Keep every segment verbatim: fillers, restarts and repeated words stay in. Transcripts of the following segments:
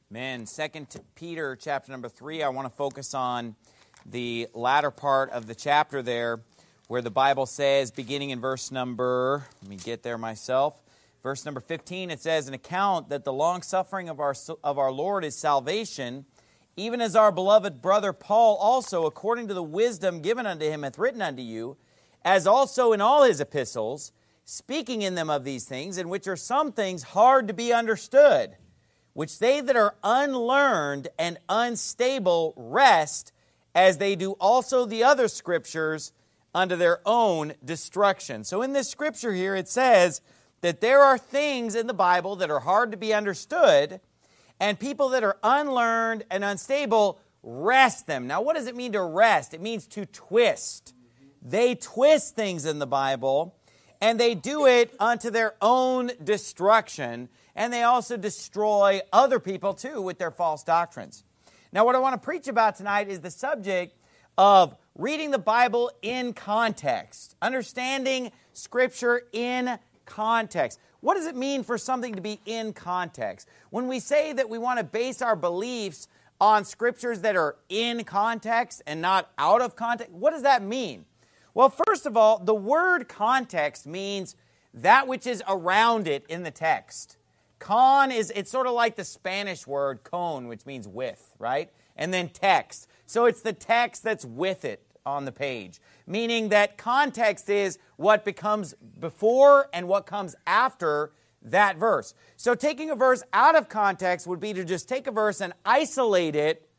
Man, Second Peter chapter number three, I want to focus on the latter part of the chapter there where the Bible says, beginning in verse number, let me get there myself, verse number fifteen, it says, an account that the long-suffering of our, of our Lord is salvation, even as our beloved brother Paul also, according to the wisdom given unto him, hath written unto you, as also in all his epistles, speaking in them of these things, in which are some things hard to be understood, which they that are unlearned and unstable rest, as they do also the other scriptures, unto their own destruction. So in this scripture here, it says that there are things in the Bible that are hard to be understood, and people that are unlearned and unstable wrest them. Now, what does it mean to wrest? It means to twist. They twist things in the Bible, and they do it unto their own destruction, and they also destroy other people too with their false doctrines. Now, what I want to preach about tonight is the subject of reading the Bible in context, understanding Scripture in context. What does it mean for something to be in context? When we say that we want to base our beliefs on Scriptures that are in context and not out of context, what does that mean? Well, first of all, the word context means that which is around it in the text. Con is, it's sort of like the Spanish word con, which means with, right? And then text. So it's the text that's with it on the page, meaning that context is what becomes before and what comes after that verse. So taking a verse out of context would be to just take a verse and isolate it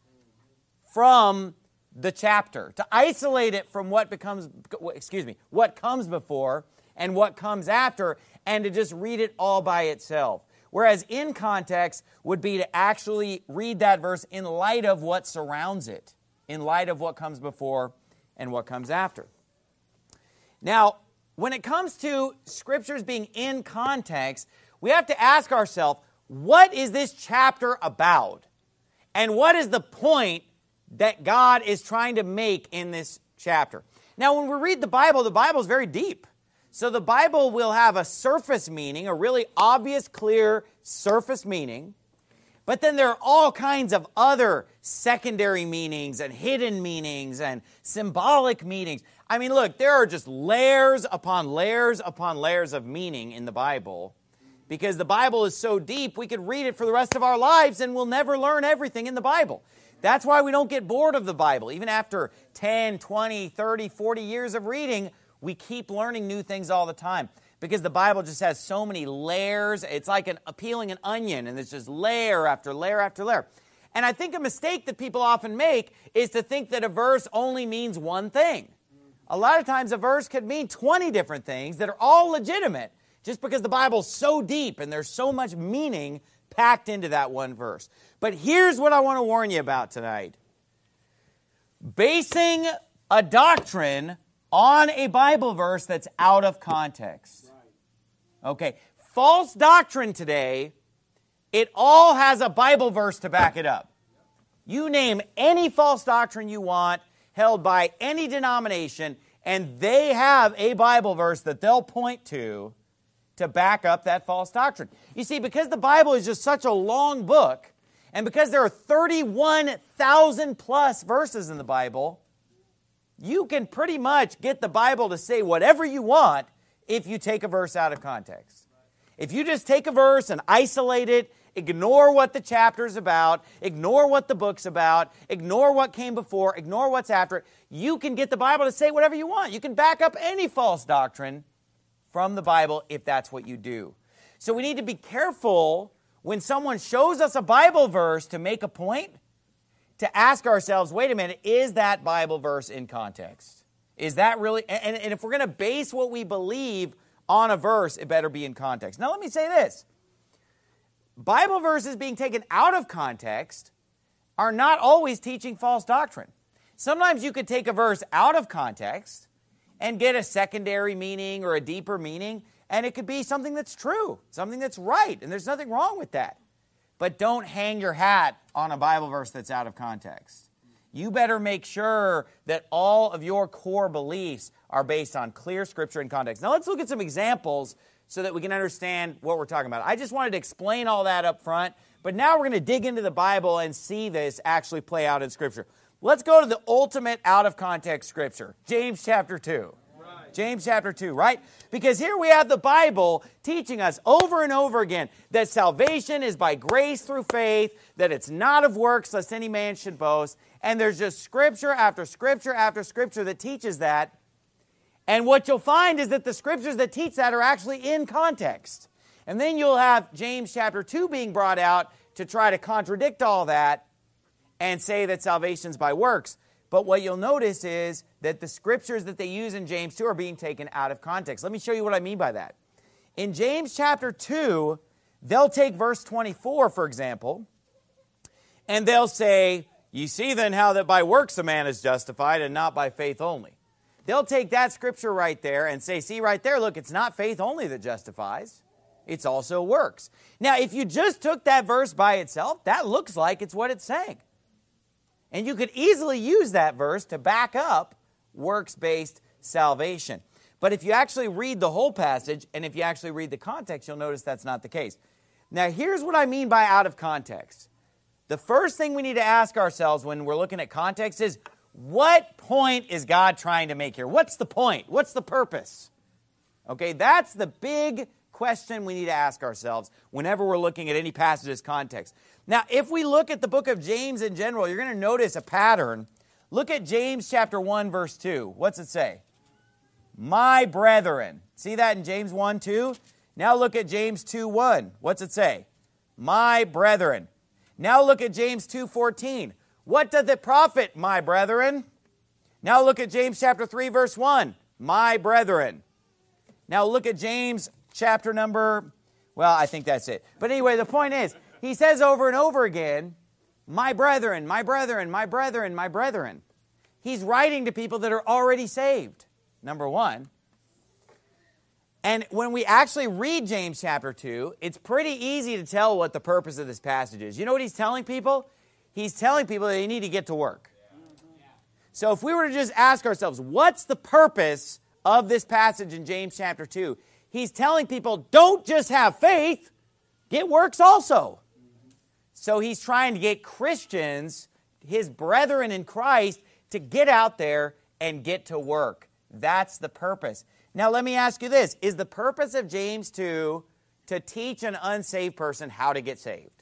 from the chapter, to isolate it from what becomes, excuse me, what comes before and what comes after, and to just read it all by itself. Whereas in context would be to actually read that verse in light of what surrounds it, in light of what comes before and what comes after. Now, when it comes to Scriptures being in context, we have to ask ourselves, what is this chapter about? And what is the point that God is trying to make in this chapter? Now, when we read the Bible, the Bible is very deep. So the Bible will have a surface meaning, a really obvious, clear surface meaning. But then there are all kinds of other secondary meanings and hidden meanings and symbolic meanings. I mean, look, there are just layers upon layers upon layers of meaning in the Bible. Because the Bible is so deep, we could read it for the rest of our lives and we'll never learn everything in the Bible. That's why we don't get bored of the Bible. Even after ten, twenty, thirty, forty years of reading, we keep learning new things all the time. Because the Bible just has so many layers. It's like an, peeling an onion, and it's just layer after layer after layer. And I think a mistake that people often make is to think that a verse only means one thing. A lot of times a verse could mean twenty different things that are all legitimate, just because the Bible's so deep and there's so much meaning packed into that one verse. But here's what I want to warn you about tonight. Basing a doctrine on a Bible verse that's out of context. Okay, false doctrine today, it all has a Bible verse to back it up. You name any false doctrine you want, held by any denomination, and they have a Bible verse that they'll point to to back up that false doctrine. You see, because the Bible is just such a long book, and because there are thirty-one thousand plus verses in the Bible, you can pretty much get the Bible to say whatever you want if you take a verse out of context. If you just take a verse and isolate it, ignore what the chapter's about, ignore what the book's about, ignore what came before, ignore what's after it, you can get the Bible to say whatever you want. You can back up any false doctrine from the Bible if that's what you do. So we need to be careful when someone shows us a Bible verse to make a point, to ask ourselves, wait a minute, is that Bible verse in context? Is that really, and, and if we're going to base what we believe on a verse, it better be in context. Now let me say this. Bible verses being taken out of context are not always teaching false doctrine. Sometimes you could take a verse out of context and get a secondary meaning or a deeper meaning, and it could be something that's true, something that's right, and there's nothing wrong with that. But don't hang your hat on a Bible verse that's out of context. You better make sure that all of your core beliefs are based on clear Scripture and context. Now let's look at some examples so that we can understand what we're talking about. I just wanted to explain all that up front But now we're going to dig into the Bible and see this actually play out in Scripture. Let's go to the ultimate out-of-context Scripture, James chapter two. Right. James chapter two, right? Because here we have the Bible teaching us over and over again that salvation is by grace through faith, that it's not of works, lest any man should boast. And there's just Scripture after Scripture after Scripture that teaches that. And what you'll find is that the Scriptures that teach that are actually in context. And then you'll have James chapter two being brought out to try to contradict all that and say that salvation's by works. But what you'll notice is that the Scriptures that they use in James two are being taken out of context. Let me show you what I mean by that. In James chapter two, they'll take verse twenty-four, for example, and they'll say, "You see then how that by works a man is justified and not by faith only." They'll take that Scripture right there and say, see right there, look, it's not faith only that justifies. It's also works. Now, if you just took that verse by itself, that looks like it's what it's saying. And you could easily use that verse to back up works-based salvation. But if you actually read the whole passage, and if you actually read the context, you'll notice that's not the case. Now, here's what I mean by out of context. The first thing we need to ask ourselves when we're looking at context is, what point is God trying to make here? What's the point? What's the purpose? Okay, that's the big question we need to ask ourselves whenever we're looking at any passage's context. Now, if we look at the book of James in general, you're going to notice a pattern. Look at James chapter one, verse two. What's it say? My brethren. See that in James one, two? Now look at James two, one. What's it say? My brethren. Now look at James two, fourteen. What doth it profit, my brethren? Now look at James chapter three, verse one. My brethren. Now look at James chapter number, well, I think that's it. But anyway, the point is, he says over and over again, my brethren, my brethren, my brethren, my brethren. He's writing to people that are already saved, number one. And when we actually read James chapter two, it's pretty easy to tell what the purpose of this passage is. You know what he's telling people? He's telling people that they need to get to work. So if we were to just ask ourselves, what's the purpose of this passage in James chapter two? He's telling people, don't just have faith, get works also. So he's trying to get Christians, his brethren in Christ, to get out there and get to work. That's the purpose. Now let me ask you this. Is the purpose of James two to teach an unsaved person how to get saved?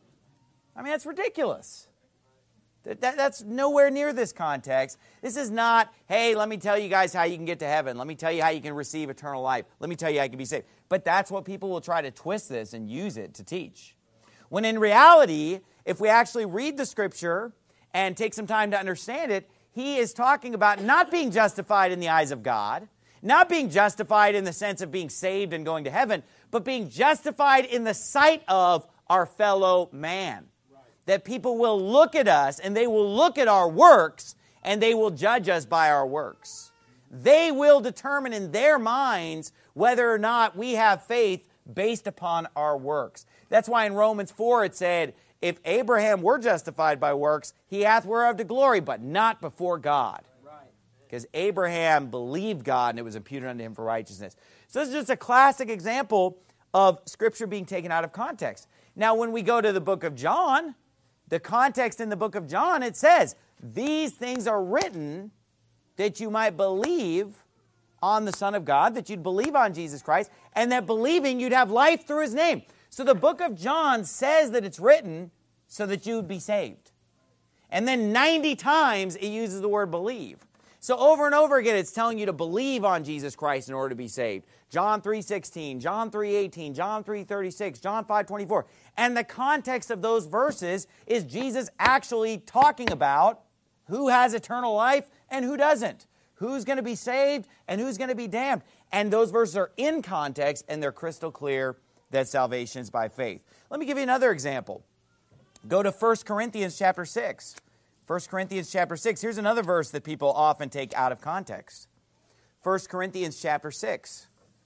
I mean, that's ridiculous. That, that, that's nowhere near this context. This is not, hey, let me tell you guys how you can get to heaven. Let me tell you how you can receive eternal life. Let me tell you how you can be saved. But that's what people will try to twist this and use it to teach. When in reality, if we actually read the Scripture and take some time to understand it, he is talking about not being justified in the eyes of God, not being justified in the sense of being saved and going to heaven, but being justified in the sight of our fellow man. That people will look at us and they will look at our works and they will judge us by our works. They will determine in their minds whether or not we have faith based upon our works. That's why in Romans four it said, if Abraham were justified by works, he hath whereof to glory, but not before God. Because Abraham believed God and it was imputed unto him for righteousness. So this is just a classic example of Scripture being taken out of context. Now when we go to the book of John, the context in the book of John, it says, these things are written that you might believe on the Son of God, that you'd believe on Jesus Christ, and that believing you'd have life through His name. So the book of John says that it's written so that you would be saved. And then ninety times it uses the word believe. So over and over again, it's telling you to believe on Jesus Christ in order to be saved. John three sixteen, John three eighteen, John three thirty-six, John five twenty-four. And the context of those verses is Jesus actually talking about who has eternal life and who doesn't. Who's going to be saved and who's going to be damned. And those verses are in context and they're crystal clear that salvation is by faith. Let me give you another example. Go to First Corinthians chapter six. First Corinthians chapter six. Here's another verse that people often take out of context. First Corinthians chapter six.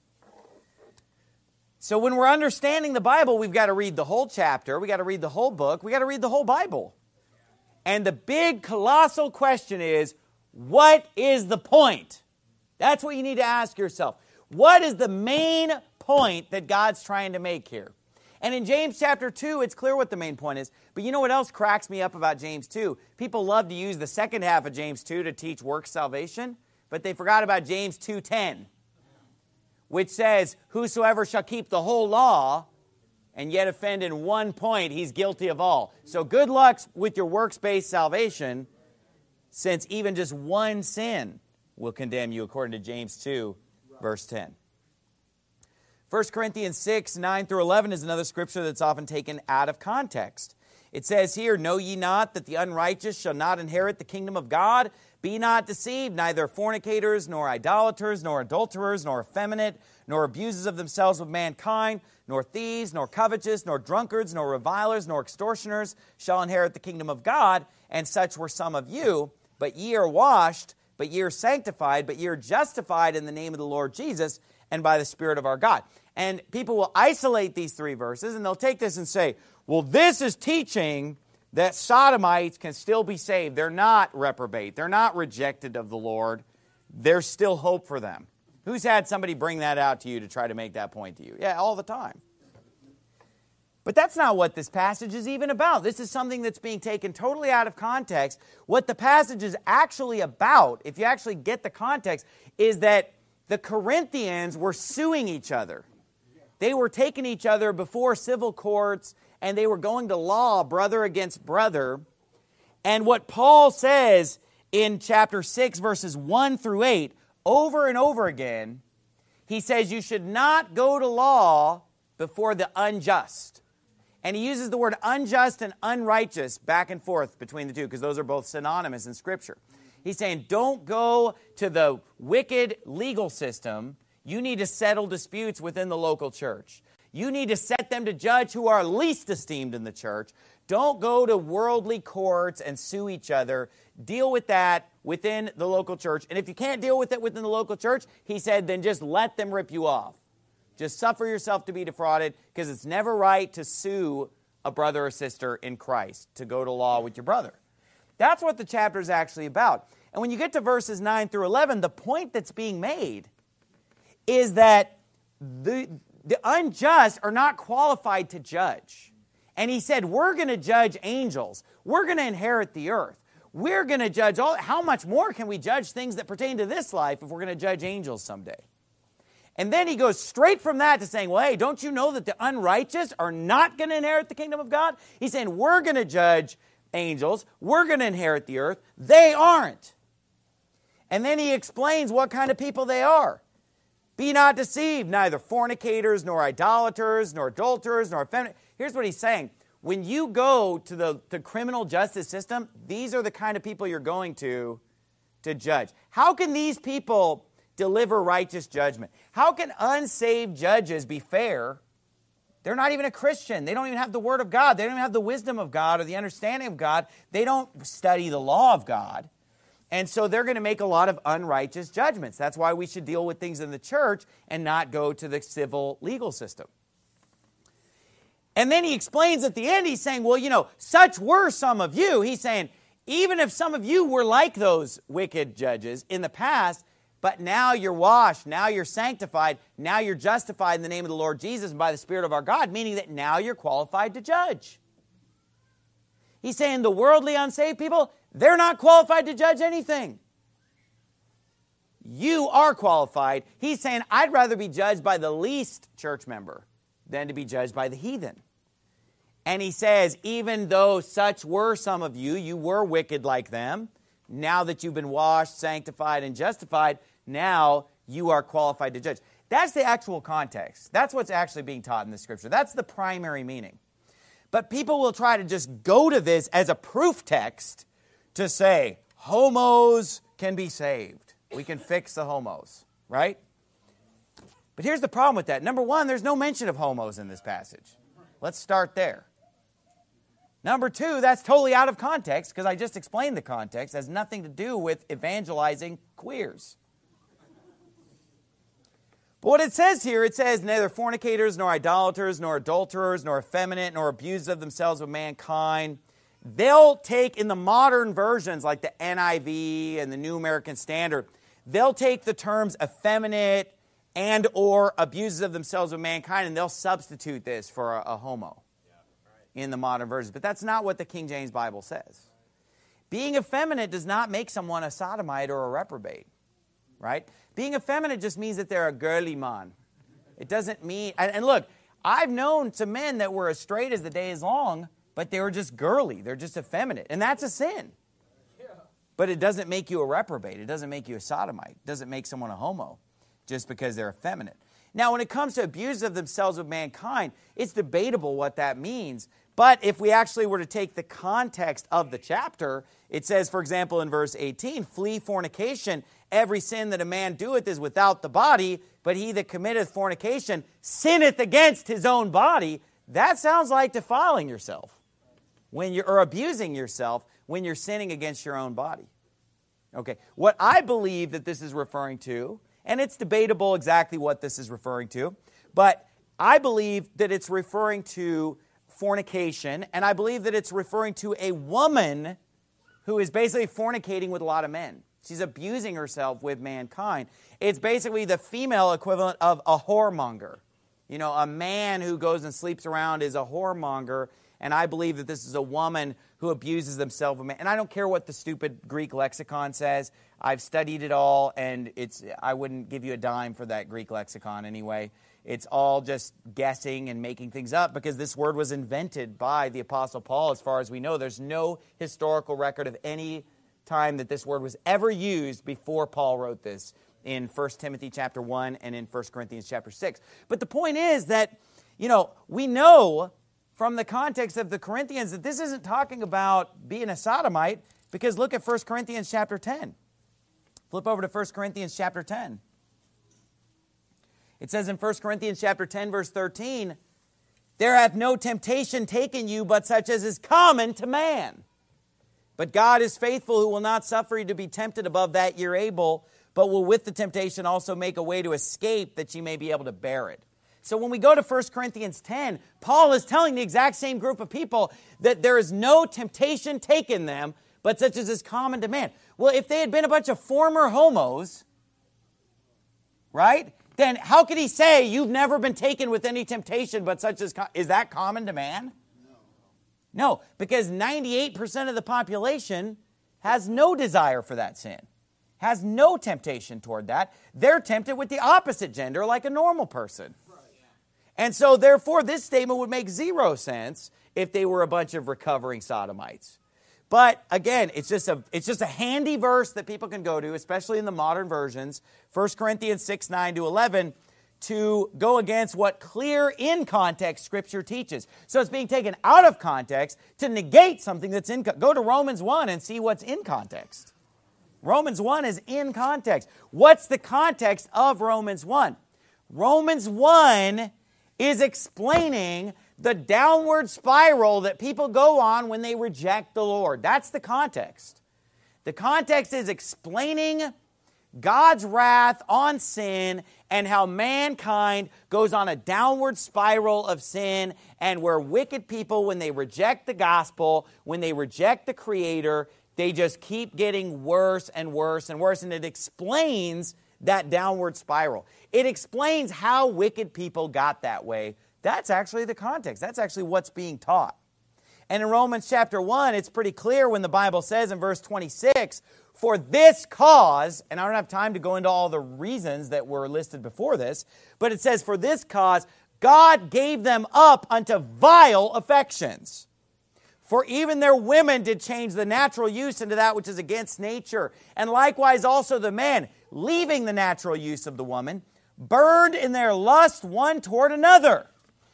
So when we're understanding the Bible, we've got to read the whole chapter. We've got to read the whole book. We've got to read the whole Bible. And the big, colossal question is, what is the point? That's what you need to ask yourself. What is the main point that God's trying to make here? And in James chapter two, it's clear what the main point is. But you know what else cracks me up about James two? People love to use the second half of James two to teach works salvation, but they forgot about James two ten, which says, whosoever shall keep the whole law and yet offend in one point, he's guilty of all. So good luck with your works-based salvation, since even just one sin will condemn you, according to James two, verse ten. First Corinthians six, nine through eleven is another scripture that's often taken out of context. It says here, know ye not that the unrighteous shall not inherit the kingdom of God? Be not deceived, neither fornicators, nor idolaters, nor adulterers, nor effeminate, nor abusers of themselves with mankind, nor thieves, nor covetous, nor drunkards, nor revilers, nor extortioners shall inherit the kingdom of God. And such were some of you. But ye are washed, but ye are sanctified, but ye are justified in the name of the Lord Jesus and by the Spirit of our God. And people will isolate these three verses, and they'll take this and say, well, this is teaching that sodomites can still be saved. They're not reprobate. They're not rejected of the Lord. There's still hope for them. Who's had somebody bring that out to you to try to make that point to you? Yeah, all the time. But that's not what this passage is even about. This is something that's being taken totally out of context. What the passage is actually about, if you actually get the context, is that the Corinthians were suing each other. They were taking each other before civil courts, and they were going to law, brother against brother. And what Paul says in chapter six, verses one through eight, over and over again, he says you should not go to law before the unjust. And he uses the word unjust and unrighteous back and forth between the two, because those are both synonymous in Scripture. He's saying, don't go to the wicked legal system. You need to settle disputes within the local church. You need to set them to judge who are least esteemed in the church. Don't go to worldly courts and sue each other. Deal with that within the local church. And if you can't deal with it within the local church, he said, then just let them rip you off. Just suffer yourself to be defrauded, because it's never right to sue a brother or sister in Christ, to go to law with your brother. That's what the chapter is actually about. And when you get to verses nine through eleven, the point that's being made is that the, the unjust are not qualified to judge. And he said, we're going to judge angels. We're going to inherit the earth. We're going to judge all. How much more can we judge things that pertain to this life if we're going to judge angels someday? And then he goes straight from that to saying, well, hey, don't you know that the unrighteous are not going to inherit the kingdom of God? He's saying, we're going to judge angels. We're going to inherit the earth. They aren't. And then he explains what kind of people they are. Be not deceived, neither fornicators, nor idolaters, nor adulterers, nor effeminate. Here's what he's saying. When you go to the, the criminal justice system, these are the kind of people you're going to to judge. How can these people deliver righteous judgment? How can unsaved judges be fair? They're not even a Christian. They don't even have the Word of God. They don't even have the wisdom of God or the understanding of God. They don't study the law of God. And so they're going to make a lot of unrighteous judgments. That's why we should deal with things in the church and not go to the civil legal system. And then he explains at the end, he's saying, well, you know, such were some of you. He's saying, even if some of you were like those wicked judges in the past, but now you're washed, now you're sanctified, now you're justified in the name of the Lord Jesus and by the Spirit of our God, meaning that now you're qualified to judge. He's saying the worldly unsaved people, they're not qualified to judge anything. You are qualified. He's saying, I'd rather be judged by the least church member than to be judged by the heathen. And he says, even though such were some of you, you were wicked like them, now that you've been washed, sanctified, and justified, now you are qualified to judge. That's the actual context. That's what's actually being taught in the Scripture. That's the primary meaning. But people will try to just go to this as a proof text to say, homos can be saved. We can fix the homos, right? But here's the problem with that. Number one, there's no mention of homos in this passage. Let's start there. Number two, that's totally out of context, because I just explained the context. It has nothing to do with evangelizing queers. But what it says here, it says, neither fornicators, nor idolaters, nor adulterers, nor effeminate, nor abusers of themselves with mankind. They'll take, in the modern versions, like the N I V and the New American Standard, they'll take the terms effeminate and or abuses of themselves with mankind, and they'll substitute this for a, a homo in the modern versions. But that's not what the King James Bible says. Being effeminate does not make someone a sodomite or a reprobate, right? Being effeminate just means that they're a girly man. It doesn't mean, and, and look, I've known some men that were as straight as the day is long, but they were just girly. They're just effeminate, and that's a sin. But it doesn't make you a reprobate. It doesn't make you a sodomite. It doesn't make someone a homo just because they're effeminate. Now, when it comes to abuse of themselves with mankind, it's debatable what that means. But if we actually were to take the context of the chapter, it says, for example, in verse eighteen, flee fornication. Every sin that a man doeth is without the body, but he that committeth fornication sinneth against his own body. That sounds like defiling yourself when you're, or abusing yourself when you're sinning against your own body. Okay, what I believe that this is referring to, and it's debatable exactly what this is referring to, but I believe that it's referring to fornication, and I believe that it's referring to a woman who is basically fornicating with a lot of men. She's abusing herself with mankind. It's basically the female equivalent of a whoremonger. You know, a man who goes and sleeps around is a whoremonger, and I believe that this is a woman who abuses themselves with men. And I don't care what the stupid Greek lexicon says. I've studied it all, and it's I wouldn't give you a dime for that Greek lexicon anyway. It's all just guessing and making things up because this word was invented by the Apostle Paul as far as we know. There's no historical record of any time that this word was ever used before Paul wrote this in First Timothy chapter one and in First Corinthians chapter six. But the point is that, you know, we know from the context of the Corinthians that this isn't talking about being a sodomite, because look at First Corinthians chapter ten. Flip over to First Corinthians chapter ten. It says in First Corinthians chapter ten, verse thirteen, there hath no temptation taken you but such as is common to man. But God is faithful, who will not suffer you to be tempted above that you're able, but will with the temptation also make a way to escape, that you may be able to bear it. So when we go to First Corinthians ten, Paul is telling the exact same group of people that there is no temptation taken them, but such as is common to man. Well, if they had been a bunch of former homos, right, then how could he say you've never been taken with any temptation, but such as, is that common to man? No, because ninety-eight percent of the population has no desire for that sin, has no temptation toward that. They're tempted with the opposite gender like a normal person. And so, therefore, this statement would make zero sense if they were a bunch of recovering sodomites. But, again, it's just a it's just a handy verse that people can go to, especially in the modern versions, First Corinthians six, nine to eleven, to go against what clear in context Scripture teaches. So it's being taken out of context to negate something that's in context. Go to Romans one and see what's in context. Romans one is in context. What's the context of Romans one? Romans one is explaining the downward spiral that people go on when they reject the Lord. That's the context. The context is explaining God's wrath on sin and how mankind goes on a downward spiral of sin, and where wicked people, when they reject the gospel, when they reject the Creator, they just keep getting worse and worse and worse. And it explains that downward spiral. It explains how wicked people got that way. That's actually the context. That's actually what's being taught. And in Romans chapter one, it's pretty clear when the Bible says in verse twenty-six, for this cause, and I don't have time to go into all the reasons that were listed before this, but it says, for this cause, God gave them up unto vile affections. For even their women did change the natural use into that which is against nature. And likewise also the men, leaving the natural use of the woman, burned in their lust one toward another.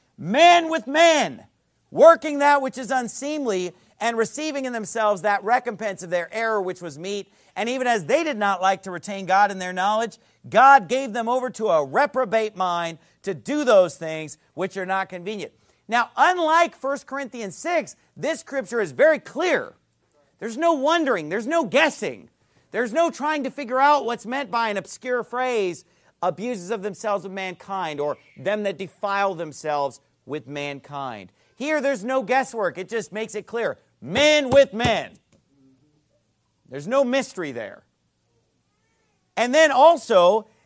Men with men, working that which is unseemly, and receiving in themselves that recompense of their error which was meet. And even as they did not like to retain God in their knowledge, God gave them over to a reprobate mind to do those things which are not convenient. Now, unlike First Corinthians six, this scripture is very clear. There's no wondering. There's no guessing. There's no trying to figure out what's meant by an obscure phrase, abuses of themselves with mankind, or them that defile themselves with mankind. Here, there's no guesswork. It just makes it clear. Men with men. There's no mystery there. And then also,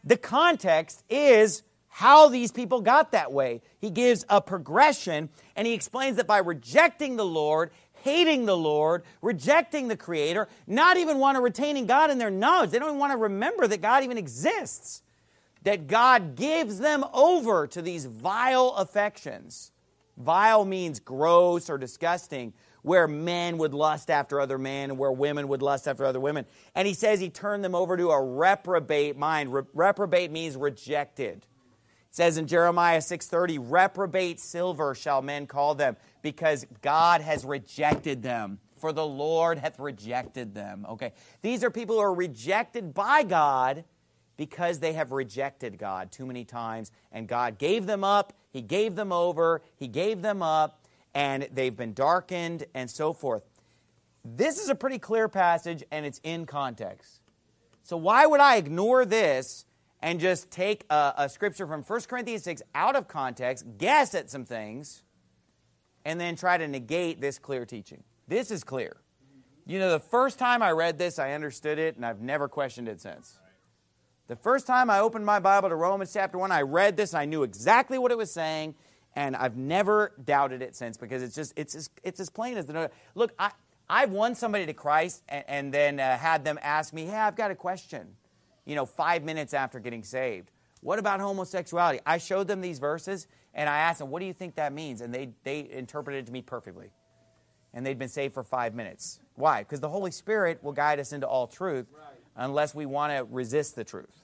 the context is how these people got that way. He gives a progression, and he explains that by rejecting the Lord, hating the Lord, rejecting the Creator, not even want to retaining God in their knowledge. They don't even want to remember that God even exists. That God gives them over to these vile affections. Vile means gross or disgusting, where men would lust after other men and where women would lust after other women. And he says he turned them over to a reprobate mind. Re- reprobate means rejected. It says in Jeremiah six thirty, reprobate silver shall men call them, because God has rejected them. For the Lord hath rejected them. Okay, these are people who are rejected by God because they have rejected God too many times. And God gave them up, He gave them over, He gave them up, and they've been darkened and so forth. This is a pretty clear passage, and it's in context. So why would I ignore this and just take a, a scripture from First Corinthians six out of context, guess at some things, and then try to negate this clear teaching? This is clear. You know, the first time I read this, I understood it, and I've never questioned it since. The first time I opened my Bible to Romans chapter one, I read this, and I knew exactly what it was saying, and I've never doubted it since, because it's just it's as, it's as plain as the nose. Look, I, I've won somebody to Christ and, and then uh, had them ask me, hey, I've got a question, you know, five minutes after getting saved. What about homosexuality? I showed them these verses, and I asked them, what do you think that means? And they, they interpreted it to me perfectly. And they'd been saved for five minutes. Why? Because the Holy Spirit will guide us into all truth, right, unless we want to resist the truth.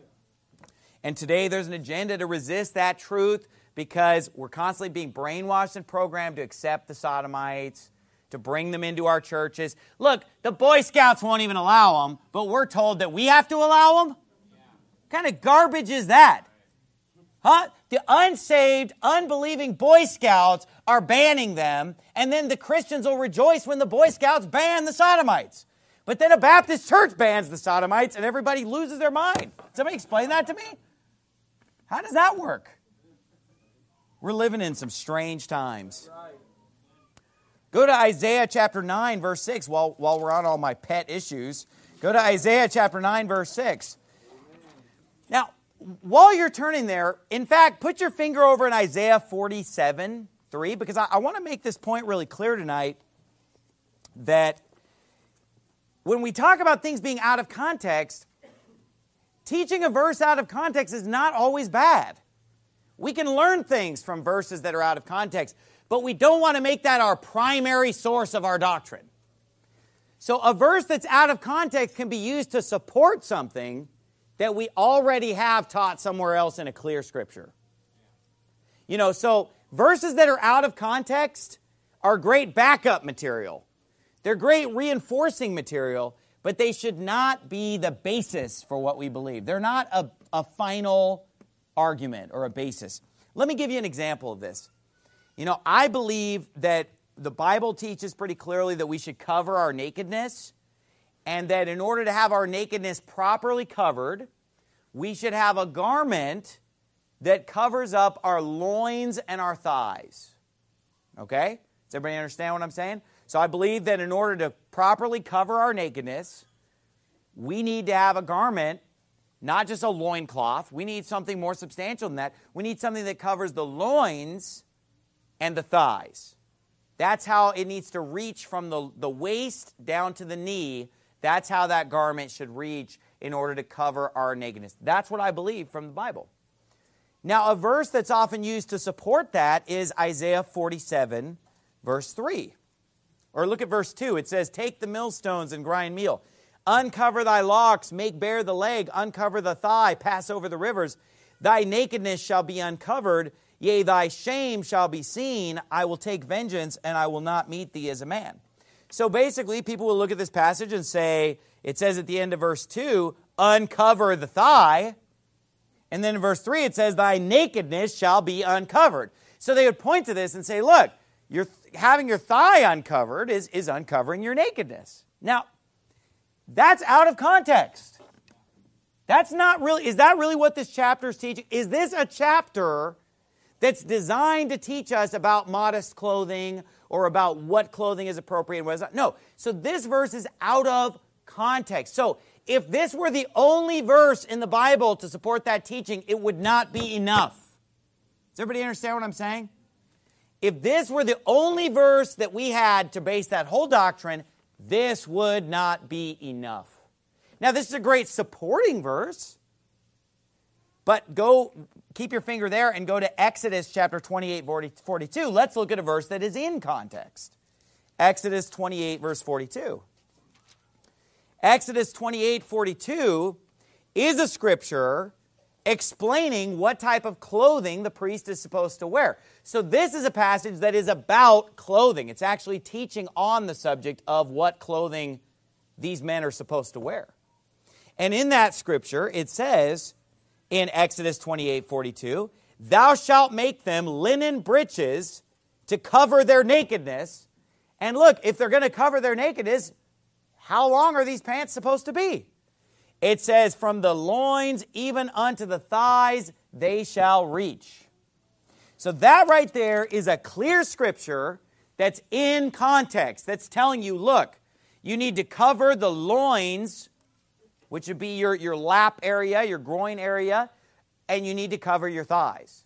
And today there's an agenda to resist that truth, because we're constantly being brainwashed and programmed to accept the sodomites, to bring them into our churches. Look, the Boy Scouts won't even allow them, but we're told that we have to allow them? Yeah. What kind of garbage is that? Huh? The unsaved, unbelieving Boy Scouts are banning them, and then the Christians will rejoice when the Boy Scouts ban the sodomites. But then a Baptist church bans the sodomites, and everybody loses their mind. Somebody explain that to me? How does that work? We're living in some strange times. Go to Isaiah chapter nine, verse six, while, while we're on all my pet issues. Go to Isaiah chapter nine, verse six. Now, while you're turning there, in fact, put your finger over in Isaiah forty-seven, three, because I, I want to make this point really clear tonight, that when we talk about things being out of context, teaching a verse out of context is not always bad. We can learn things from verses that are out of context, but we don't want to make that our primary source of our doctrine. So a verse that's out of context can be used to support something that we already have taught somewhere else in a clear Scripture. You know, so verses that are out of context are great backup material. They're great reinforcing material, but they should not be the basis for what we believe. They're not a, a final argument or a basis. Let me give you an example of this. You know, I believe that the Bible teaches pretty clearly that we should cover our nakedness, and that in order to have our nakedness properly covered, we should have a garment that covers up our loins and our thighs. Okay? Does everybody understand what I'm saying? So I believe that in order to properly cover our nakedness, we need to have a garment, not just a loincloth. We need something more substantial than that. We need something that covers the loins and the thighs. That's how it needs to reach from the, the waist down to the knee. That's how that garment should reach in order to cover our nakedness. That's what I believe from the Bible. Now, a verse that's often used to support that is Isaiah forty-seven, verse three. Or look at verse two. It says, take the millstones and grind meal. Uncover thy locks, make bare the leg, uncover the thigh, pass over the rivers. Thy nakedness shall be uncovered, yea, thy shame shall be seen. I will take vengeance, and I will not meet thee as a man. So basically, people will look at this passage and say, it says at the end of verse two, uncover the thigh. And then in verse three, it says, thy nakedness shall be uncovered. So they would point to this and say, look, you're having your thigh uncovered is, is uncovering your nakedness. Now, that's out of context. That's not really, is that really what this chapter is teaching? Is this a chapter that's designed to teach us about modest clothing or about what clothing is appropriate and what is not? No. So this verse is out of context. So if this were the only verse in the Bible to support that teaching, it would not be enough. Does everybody understand what I'm saying? If this were the only verse that we had to base that whole doctrine, this would not be enough. Now, this is a great supporting verse, but go, keep your finger there and go to Exodus chapter twenty-eight, forty-two. Let's look at a verse that is in context. Exodus twenty-eight, verse forty-two. Exodus twenty-eight, forty-two is a scripture explaining what type of clothing the priest is supposed to wear. So this is a passage that is about clothing. It's actually teaching on the subject of what clothing these men are supposed to wear. And in that scripture, it says in Exodus twenty-eight, forty-two, "Thou shalt make them linen breeches to cover their nakedness." And look, if they're going to cover their nakedness, how long are these pants supposed to be? It says, "From the loins even unto the thighs they shall reach." So that right there is a clear scripture that's in context, that's telling you, look, you need to cover the loins, which would be your, your lap area, your groin area, and you need to cover your thighs.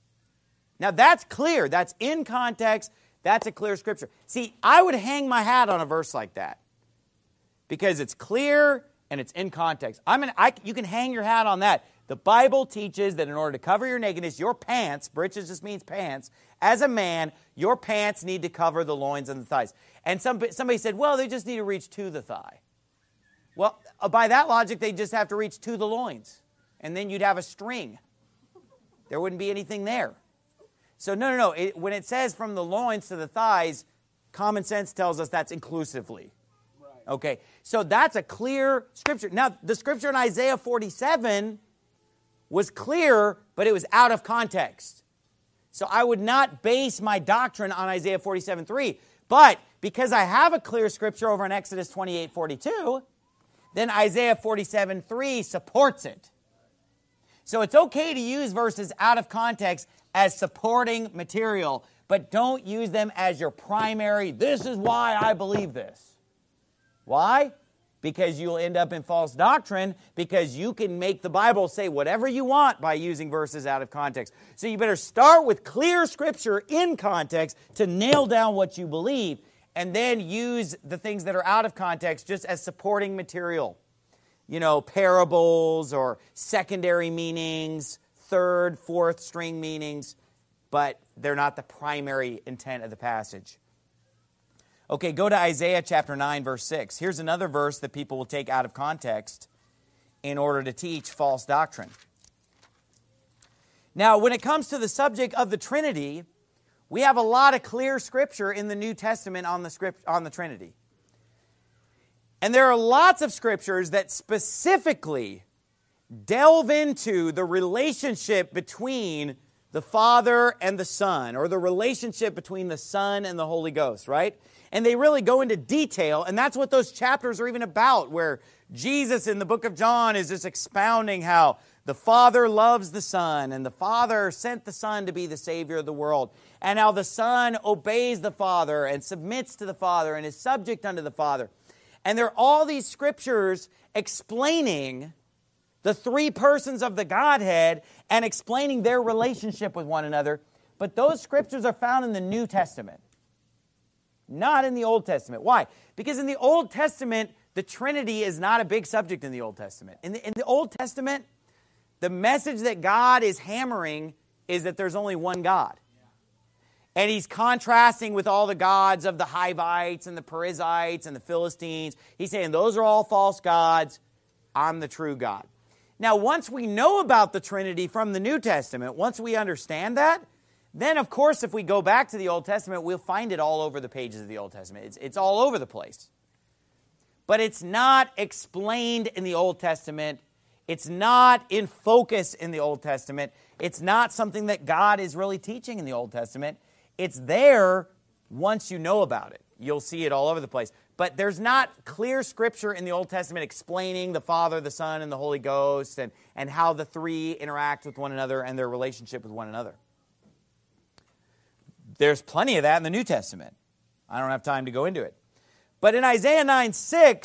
Now that's clear, that's in context, that's a clear scripture. See, I would hang my hat on a verse like that because it's clear and it's in context. I mean, I, you can hang your hat on that. The Bible teaches that in order to cover your nakedness, your pants, breeches just means pants, as a man, your pants need to cover the loins and the thighs. And some, somebody said, well, they just need to reach to the thigh. Well, by that logic, they just have to reach to the loins. And then you'd have a string. There wouldn't be anything there. So no, no, no. It, when it says from the loins to the thighs, common sense tells us that's inclusively. Okay, so that's a clear scripture. Now, the scripture in Isaiah forty-seven was clear, but it was out of context. So I would not base my doctrine on Isaiah forty-seven three. But because I have a clear scripture over in Exodus twenty-eight forty-two, then Isaiah forty-seven three supports it. So it's okay to use verses out of context as supporting material, but don't use them as your primary, this is why I believe this. Why? Because you'll end up in false doctrine, because you can make the Bible say whatever you want by using verses out of context. So you better start with clear scripture in context to nail down what you believe, and then use the things that are out of context just as supporting material. You know, parables or secondary meanings, third, fourth string meanings, but they're not the primary intent of the passage. Okay, go to Isaiah chapter nine, verse six. Here's another verse that people will take out of context in order to teach false doctrine. Now, when it comes to the subject of the Trinity, we have a lot of clear scripture in the New Testament on the script on the Trinity. And there are lots of scriptures that specifically delve into the relationship between the Father and the Son, or the relationship between the Son and the Holy Ghost, right? And they really go into detail, and that's what those chapters are even about, where Jesus in the book of John is just expounding how the Father loves the Son, and the Father sent the Son to be the Savior of the world, and how the Son obeys the Father and submits to the Father and is subject unto the Father. And there are all these scriptures explaining the three persons of the Godhead and explaining their relationship with one another. But those scriptures are found in the New Testament, not in the Old Testament. Why? Because in the Old Testament, the Trinity is not a big subject in the Old Testament. In the, in the Old Testament, the message that God is hammering is that there's only one God. And he's contrasting with all the gods of the Hivites and the Perizzites and the Philistines. He's saying those are all false gods. I'm the true God. Now, once we know about the Trinity from the New Testament, once we understand that, then, of course, if we go back to the Old Testament, we'll find it all over the pages of the Old Testament. It's, it's all over the place. But it's not explained in the Old Testament. It's not in focus in the Old Testament. It's not something that God is really teaching in the Old Testament. It's there once you know about it. You'll see it all over the place. But there's not clear scripture in the Old Testament explaining the Father, the Son, and the Holy Ghost, and, and how the three interact with one another and their relationship with one another. There's plenty of that in the New Testament. I don't have time to go into it. But in Isaiah nine six,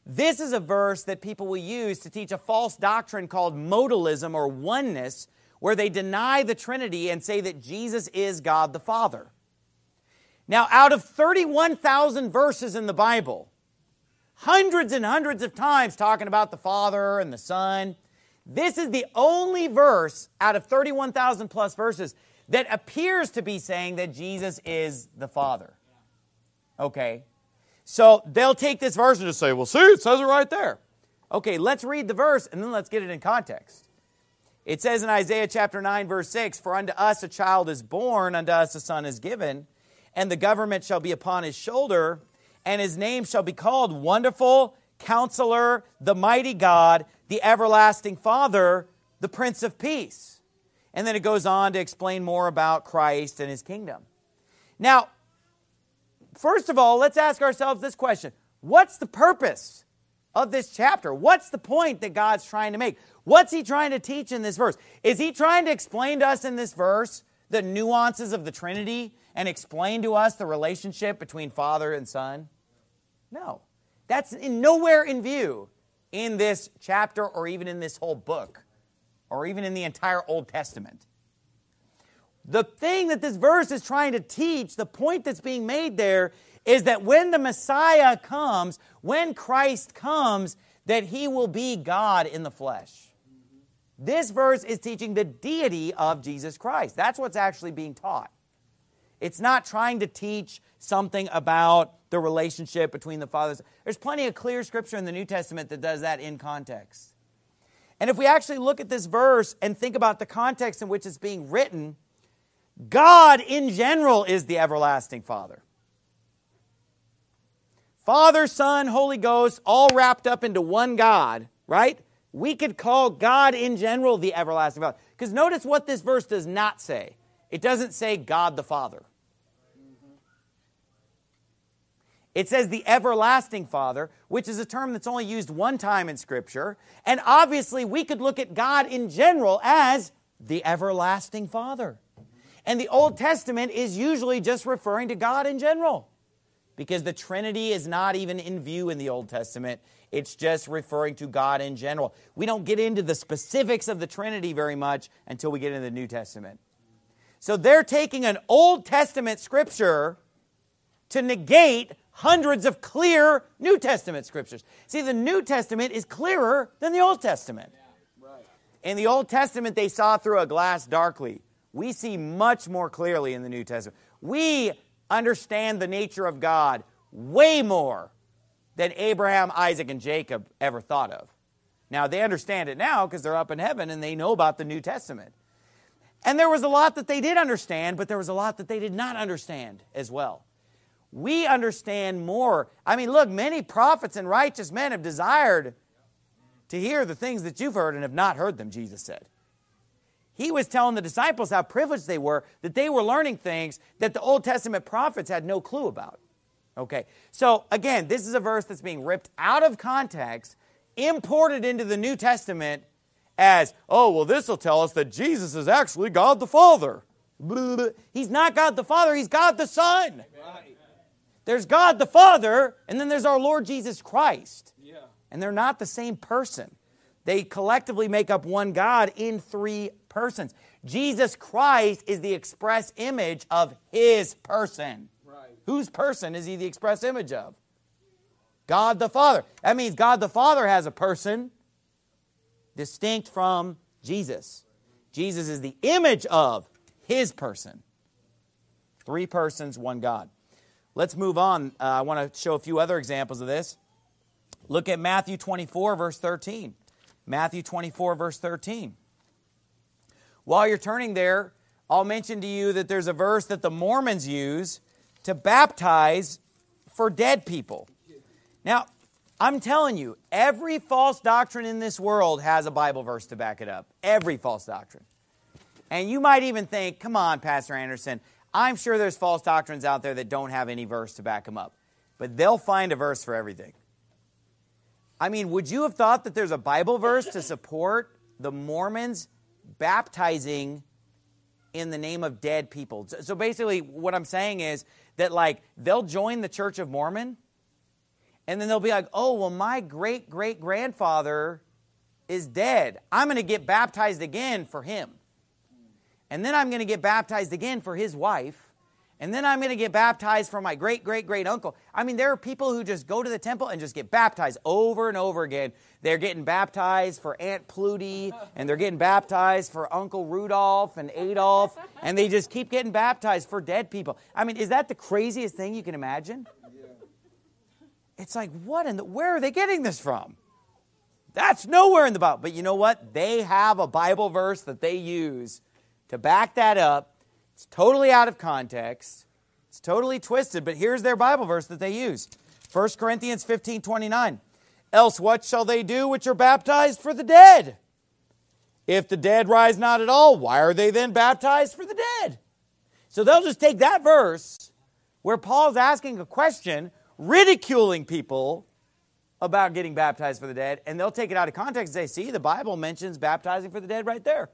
This is a verse that people will use to teach a false doctrine called modalism or oneness, where they deny the Trinity and say that Jesus is God the Father. Now, out of thirty-one thousand verses in the Bible, hundreds and hundreds of times talking about the Father and the Son, this is the only verse out of thirty-one thousand plus verses that appears to be saying that Jesus is the Father. Okay? So they'll take this verse and just say, well, see, it says it right there. Okay, let's read the verse and then let's get it in context. It says in Isaiah chapter nine, verse six, "For unto us a child is born, unto us a son is given, and the government shall be upon his shoulder, and his name shall be called Wonderful, Counselor, the Mighty God, the Everlasting Father, the Prince of Peace." And then it goes on to explain more about Christ and his kingdom. Now, first of all, let's ask ourselves this question. What's the purpose of this chapter? What's the point that God's trying to make? What's he trying to teach in this verse? Is he trying to explain to us in this verse the nuances of the Trinity and explain to us the relationship between Father and Son? No. That's in nowhere in view in this chapter or even in this whole book or even in the entire Old Testament. The thing that this verse is trying to teach, the point that's being made there, is that when the Messiah comes, when Christ comes, that he will be God in the flesh. This verse is teaching the deity of Jesus Christ. That's what's actually being taught. It's not trying to teach something about the relationship between the Father and Son. There's plenty of clear scripture in the New Testament that does that in context. And if we actually look at this verse and think about the context in which it's being written, God in general is the everlasting Father. Father, Son, Holy Ghost, all wrapped up into one God, right? We could call God in general the everlasting Father. Because notice what this verse does not say. It doesn't say God the Father. It says the everlasting Father, which is a term that's only used one time in Scripture. And obviously we could look at God in general as the everlasting Father. And the Old Testament is usually just referring to God in general, because the Trinity is not even in view in the Old Testament. It's just referring to God in general. We don't get into the specifics of the Trinity very much until we get into the New Testament. So they're taking an Old Testament scripture to negate hundreds of clear New Testament scriptures. See, the New Testament is clearer than the Old Testament. Yeah, right. In the Old Testament, they saw through a glass darkly. We see much more clearly in the New Testament. We understand the nature of God way more than Abraham, Isaac, and Jacob ever thought of. Now, they understand it now because they're up in heaven and they know about the New Testament. And there was a lot that they did understand, but there was a lot that they did not understand as well. We understand more. I mean, look, many prophets and righteous men have desired to hear the things that you've heard and have not heard them, Jesus said. He was telling the disciples how privileged they were, that they were learning things that the Old Testament prophets had no clue about. Okay, so again, this is a verse that's being ripped out of context, imported into the New Testament as, oh, well, this will tell us that Jesus is actually God the Father. He's not God the Father, he's God the Son. Right. There's God the Father, and then there's our Lord Jesus Christ. Yeah. And they're not the same person. They collectively make up one God in three persons. Jesus Christ is the express image of his person. Right. Whose person is he the express image of? God the Father. That means God the Father has a person distinct from Jesus. Jesus is the image of his person. Three persons, one God. Let's move on. Uh, I want to show a few other examples of this. Look at Matthew twenty-four, verse thirteen. Matthew twenty-four, verse thirteen. While you're turning there, I'll mention to you that there's a verse that the Mormons use to baptize for dead people. Now, I'm telling you, every false doctrine in this world has a Bible verse to back it up. Every false doctrine. And you might even think, come on, Pastor Anderson, I'm sure there's false doctrines out there that don't have any verse to back them up. But they'll find a verse for everything. I mean, would you have thought that there's a Bible verse to support the Mormons baptizing in the name of dead people? So basically, what I'm saying is that, like, they'll join the Church of Mormon, And then they'll be like, oh, well, my great-great-grandfather is dead. I'm going to get baptized again for him. And then I'm going to get baptized again for his wife. And then I'm going to get baptized for my great-great-great-uncle. I mean, there are people who just go to the temple and just get baptized over and over again. They're getting baptized for Aunt Plutie, and they're getting baptized for Uncle Rudolph and Adolf, and they just keep getting baptized for dead people. I mean, is that the craziest thing you can imagine? Yeah. It's like, what in the, where are they getting this from? That's nowhere in the Bible. But you know what? They have a Bible verse that they use to back that up. It's totally out of context. It's totally twisted, but here's their Bible verse that they use. First Corinthians fifteen twenty-nine. Else what shall they do which are baptized for the dead? If the dead rise not at all, why are they then baptized for the dead? So they'll just take that verse where Paul's asking a question, ridiculing people about getting baptized for the dead, and they'll take it out of context and say, see, the Bible mentions baptizing for the dead right there.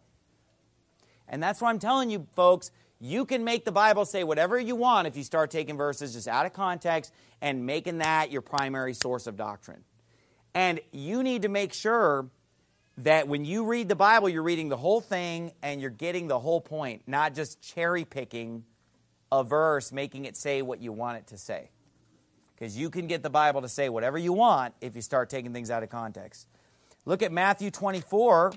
And that's why I'm telling you, folks, you can make the Bible say whatever you want if you start taking verses just out of context and making that your primary source of doctrine. And you need to make sure that when you read the Bible, you're reading the whole thing and you're getting the whole point, not just cherry picking a verse, making it say what you want it to say. Because you can get the Bible to say whatever you want if you start taking things out of context. Look at Matthew twenty-four,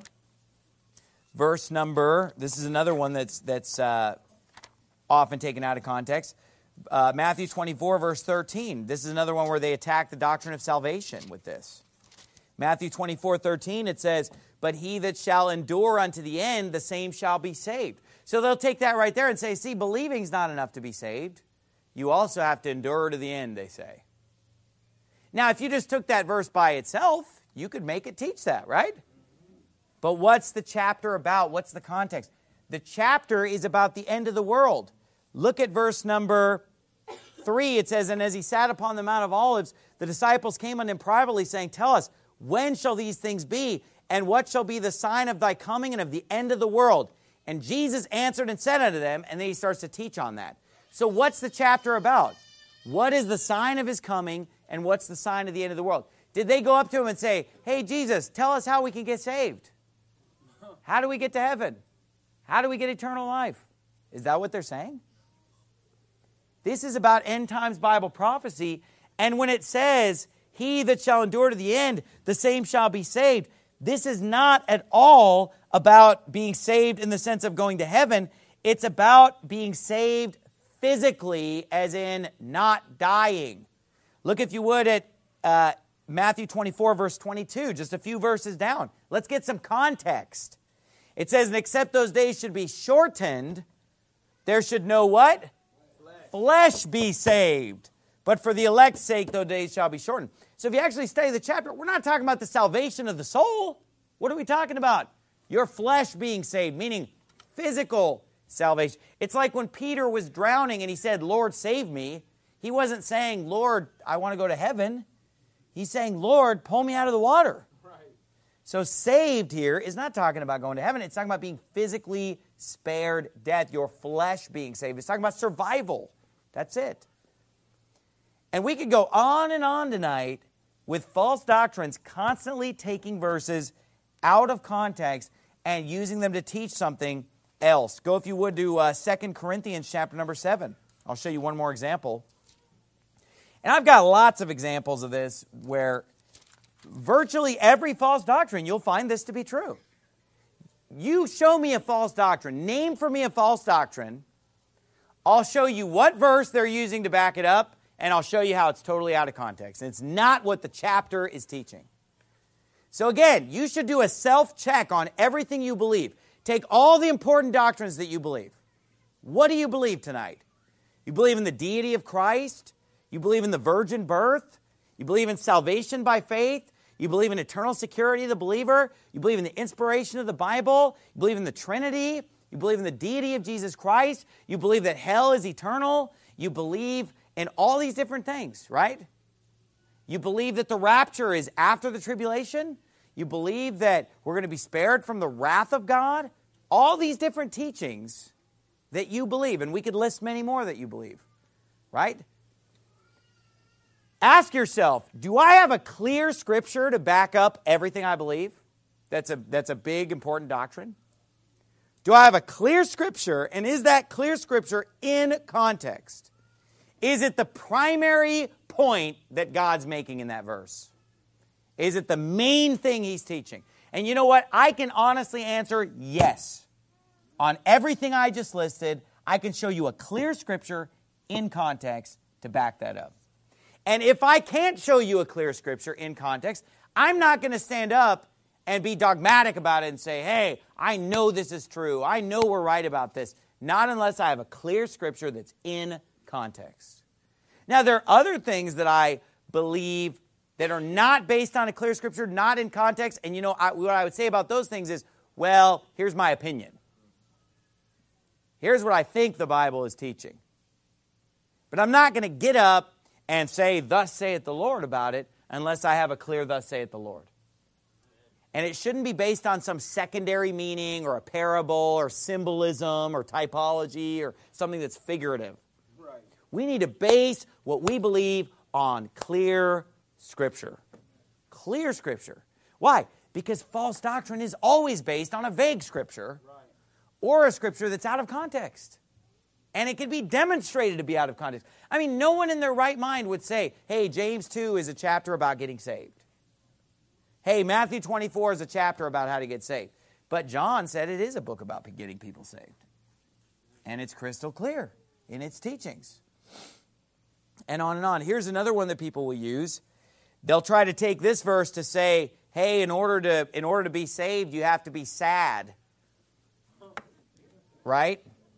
verse number, this is another one that's, that's uh, often taken out of context. Uh, Matthew twenty-four, verse thirteen. This is another one where they attack the doctrine of salvation with this. Matthew twenty-four, thirteen, it says, but he that shall endure unto the end, the same shall be saved. So they'll take that right there and say, see, believing's not enough to be saved. You also have to endure to the end, they say. Now, if you just took that verse by itself, you could make it teach that, right? But what's the chapter about? What's the context? The chapter is about the end of the world. Look at verse number three. It says, and as he sat upon the Mount of Olives, the disciples came unto him privately, saying, tell us, when shall these things be? And what shall be the sign of thy coming and of the end of the world? And Jesus answered and said unto them, and then he starts to teach on that. So what's the chapter about? What is the sign of his coming, and what's the sign of the end of the world? Did they go up to him and say, hey, Jesus, tell us how we can get saved? How do we get to heaven? How do we get eternal life? Is that what they're saying? This is about end times Bible prophecy. And when it says, he that shall endure to the end, the same shall be saved, this is not at all about being saved in the sense of going to heaven. It's about being saved physically, as in not dying. Look, if you would, at uh, Matthew twenty-four, verse twenty-two, just a few verses down. Let's get some context. It says, and except those days should be shortened, there should no what? Flesh be saved. But for the elect's sake, those days shall be shortened. So if you actually study the chapter, we're not talking about the salvation of the soul. What are we talking about? Your flesh being saved, meaning physical salvation. It's like when Peter was drowning and he said, Lord, save me. He wasn't saying, Lord, I want to go to heaven. He's saying, Lord, pull me out of the water. Right. So saved here is not talking about going to heaven. It's talking about being physically spared death, your flesh being saved. It's talking about survival. That's it. And we could go on and on tonight with false doctrines, constantly taking verses out of context and using them to teach something else. Go, if you would, to uh, Second Corinthians chapter number seven. I'll show you one more example. And I've got lots of examples of this where virtually every false doctrine, you'll find this to be true. You show me a false doctrine, name for me a false doctrine, I'll show you what verse they're using to back it up, and I'll show you how it's totally out of context. And it's not what the chapter is teaching. So again, you should do a self-check on everything you believe. Take all the important doctrines that you believe. What do you believe tonight? You believe in the deity of Christ? You believe in the virgin birth? You believe in salvation by faith? You believe in eternal security of the believer? You believe in the inspiration of the Bible? You believe in the Trinity? You believe in the deity of Jesus Christ? You believe that hell is eternal? You believe in all these different things, right? You believe that the rapture is after the tribulation? You believe that we're going to be spared from the wrath of God? All these different teachings that you believe, and we could list many more that you believe, right? Ask yourself, do I have a clear scripture to back up everything I believe? That's a, that's a big, important doctrine. Do I have a clear scripture, and is that clear scripture in context? Is it the primary point that God's making in that verse? Is it the main thing He's teaching? And you know what? I can honestly answer yes. On everything I just listed, I can show you a clear scripture in context to back that up. And if I can't show you a clear scripture in context, I'm not going to stand up and be dogmatic about it and say, hey, I know this is true. I know we're right about this. Not unless I have a clear scripture that's in context. Now, there are other things that I believe that are not based on a clear scripture, not in context. And you know, I, what I would say about those things is, well, here's my opinion. Here's what I think the Bible is teaching. But I'm not going to get up and say, thus saith the Lord about it, unless I have a clear thus saith the Lord. And it shouldn't be based on some secondary meaning or a parable or symbolism or typology or something that's figurative. Right. We need to base what we believe on clear Scripture. Clear Scripture. Why? Because false doctrine is always based on a vague Scripture right. or a Scripture that's out of context. And it can be demonstrated to be out of context. I mean, no one in their right mind would say, hey, James two is a chapter about getting saved. Hey, Matthew twenty-four is a chapter about how to get saved. But John said it is a book about getting people saved. And it's crystal clear in its teachings. And on and on. Here's another one that people will use. They'll try to take this verse to say, hey, in order to, in order to be saved, you have to be sad. Right?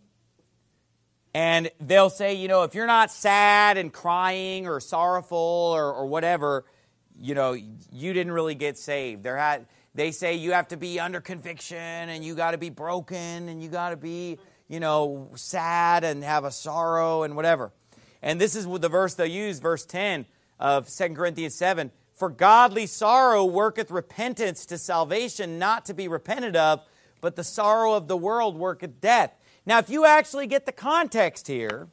And they'll say, you know, if you're not sad and crying or sorrowful or, or whatever, you know, you didn't really get saved. There had, they say you have to be under conviction and you got to be broken and you got to be, you know, sad and have a sorrow and whatever. And this is what the verse they'll use, verse ten of Second Corinthians seven. For godly sorrow worketh repentance to salvation, not to be repented of, but the sorrow of the world worketh death. Now, if you actually get the context here,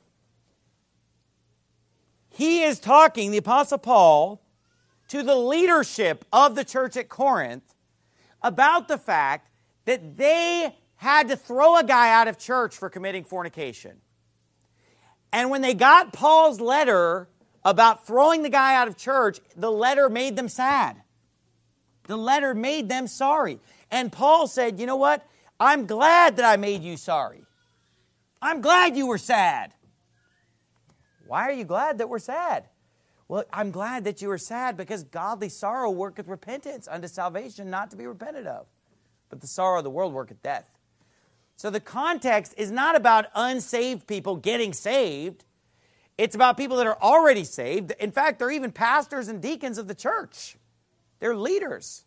he is talking, the Apostle Paul, to the leadership of the church at Corinth about the fact that they had to throw a guy out of church for committing fornication. And when they got Paul's letter about throwing the guy out of church, the letter made them sad. The letter made them sorry. And Paul said, you know what? I'm glad that I made you sorry. I'm glad you were sad. Why are you glad that we're sad? Well, I'm glad that you were sad because godly sorrow worketh repentance unto salvation, not to be repented of. But the sorrow of the world worketh death. So the context is not about unsaved people getting saved. It's about people that are already saved. In fact, they're even pastors and deacons of the church. They're leaders.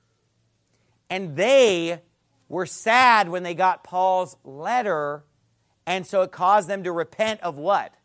And they were sad when they got Paul's letter, and so it caused them to repent of what?